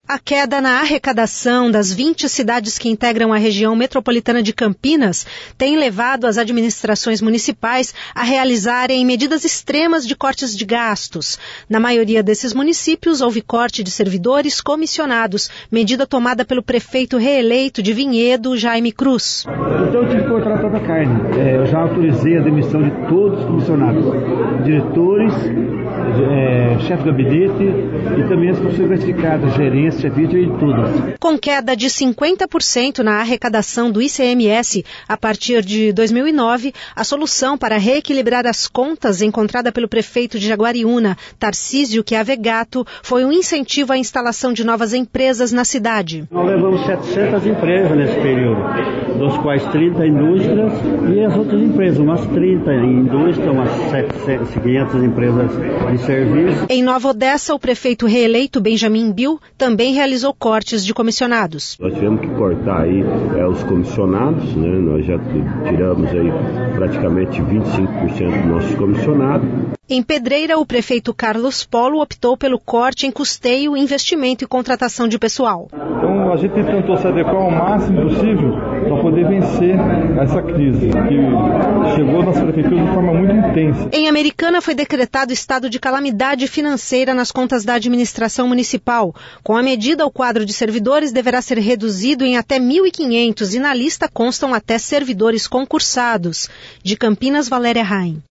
A queda na arrecadação das 20 cidades que integram a região metropolitana de Campinas tem levado as administrações municipais a realizarem medidas extremas de cortes de gastos. Na maioria desses municípios, houve corte de servidores comissionados, medida tomada pelo prefeito reeleito de Vinhedo, Jaime Cruz. Então eu tive que cortar toda a carne. Eu já autorizei a demissão de todos os comissionados, diretores, chefe de gabinete e também as pessoas classificadas, gerência, vídeo e tudo. Com queda de 50% na arrecadação do ICMS a partir de 2009, a solução para reequilibrar as contas encontrada pelo prefeito de Jaguariúna, Tarcísio Chiavegato, foi um incentivo à instalação de novas empresas na cidade. Nós levamos 700 empresas nesse período, dos quais 30 indústrias e as outras empresas, umas 30 em indústria, umas 500 empresas de serviço. Em Nova Odessa, o prefeito reeleito Benjamin Bill também realizou cortes de comissionados. Nós tivemos que cortar aí os comissionados, né? Nós já tiramos aí praticamente 25% dos nossos comissionados. Em Pedreira, o prefeito Carlos Polo optou pelo corte em custeio, investimento e contratação de pessoal. Então a gente tentou se adequar ao máximo possível para poder vencer essa crise, que chegou à nossa prefeitura de forma muito intensa. Em Americana foi decretado estado de calamidade financeira nas contas da administração municipal. Com a medida, o quadro de servidores deverá ser reduzido em até 1.500 e na lista constam até servidores concursados. De Campinas, Valéria Raim.